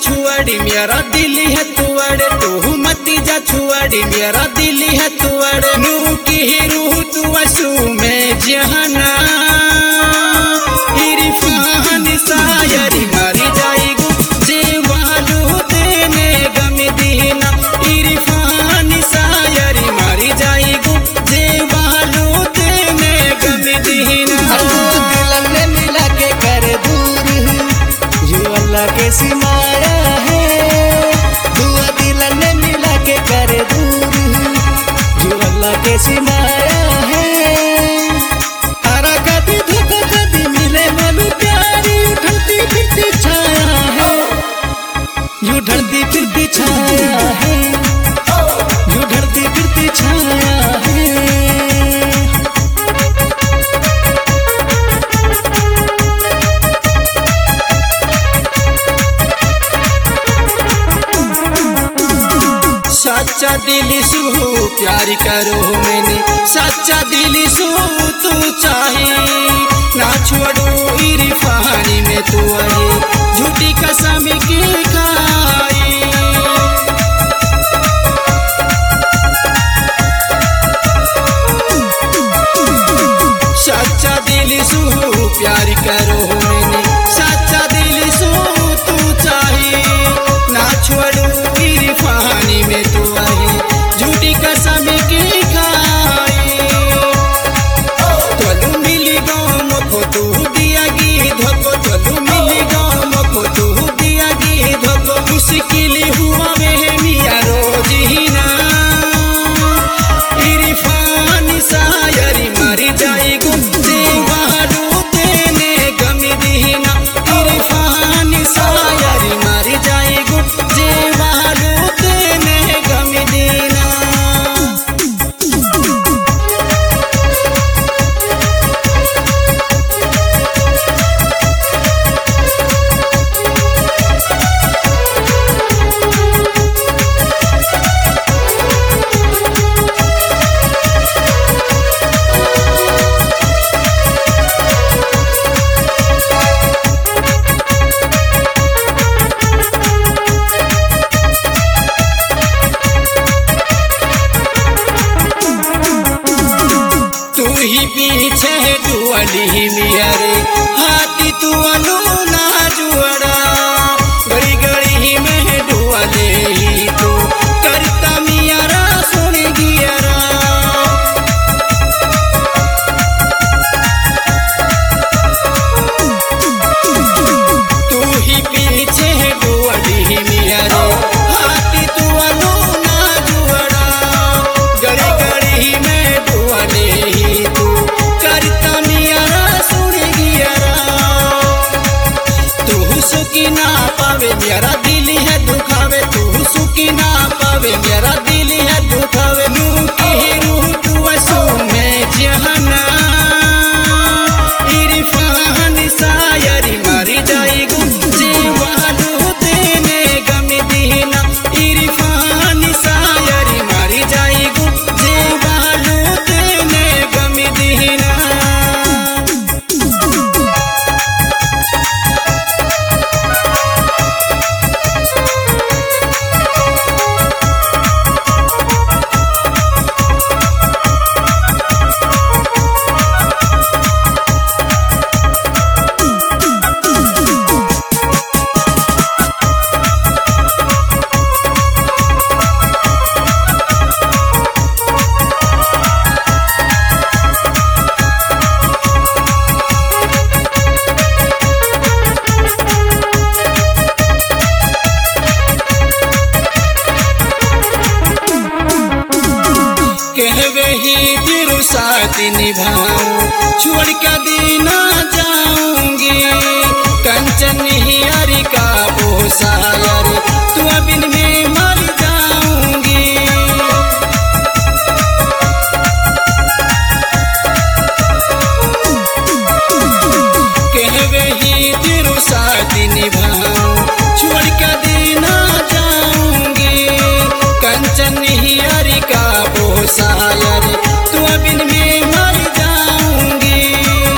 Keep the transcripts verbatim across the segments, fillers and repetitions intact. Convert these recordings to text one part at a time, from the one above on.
छुआड़ी मेरा दिल है तुअड़े, तू मती जा छुआड़ी मेरा दिल है तुअड़े। नू की रूह तू असू में जहाना इरफान सायरी मारी जाएगू जेवालू देने गम दीना। इरफान सायरी मारी जाएगू जेवालू देने गम दीना। दिल ने मिला के कर दूर जो अल्लाह के सिमाया है। दुआ दिल ने मिला के कर दूर जो अल्लाह के सिमाया है। हरा कभी धोखा कभी मिले मालू प्यारी उठती फिरती छाया है। यू ढलती फिरती छाया है, यू ढलती फिरती छाया है। सच्चा दिल सू प्यार करो मैंने, सच्चा दिल सू तू चाहे ना छोड़ो इरफानी में तू आए झूठी कसम की खाई। सच्चा दिल सू प्यार करो मैंने, सच्चा दिल सू तू चाहे ना छोड़ो इरफानी में तू आए झूठी कसम की खाई। तोलू मिली गाँव को तू दिया गी धोको, तोलू मिली गाँव को तू दिया गी धोको। मुश्किल हुआ में मिया रोज ही ना इरफान सायरी मारी जाएगू जेवालू देने गम दीना। इरफान सायरी मारी जाएगू जेवालू देने गम दीना। तू ही पीछे डुअली मेरे हाथी तू अनु ना जुअड़ा। गड़ी गड़ी में डुअले ही तू करता मियारा सुन गियरा। तू ही पीछे डुअली मेरे हाथी तू अनु ना जुअड़ा। गड़ी गड़ी में डुअले ही तू करता मियारा सुन गियरा। तू सुखी ना पावे मेरा दिल है दुखावे, तू सुखी ना पावे मेरा दिल है दुखावे। नू की रूह तू असू में जहाना इरफान सायरी मारी जाएगू जेवालू देने गम दीना। इरफान सायरी मारी जाएगू जेवालू देने गम दीना। कहवे ही तेरू साथ निभाऊं छोड़ के दीना जाऊंगी। कंचन ही हरि का वो सायर तू बिन में मर जाऊंगी। कहवे ही तेरू साथ निभाऊं छोड़ के दीना जाऊंगी। कंचन ही हरि का वो सायर तू बिन में मर जाऊंगी।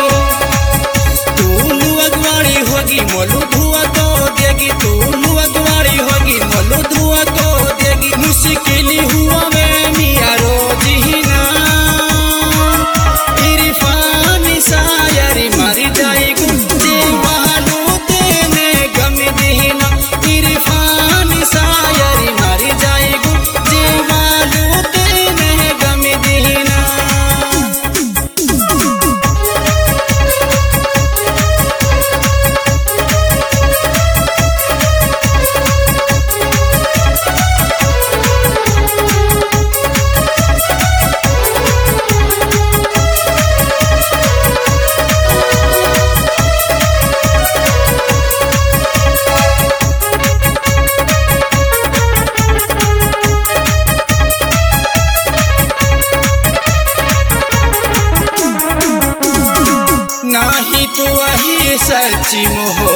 सच्ची मोहब्बत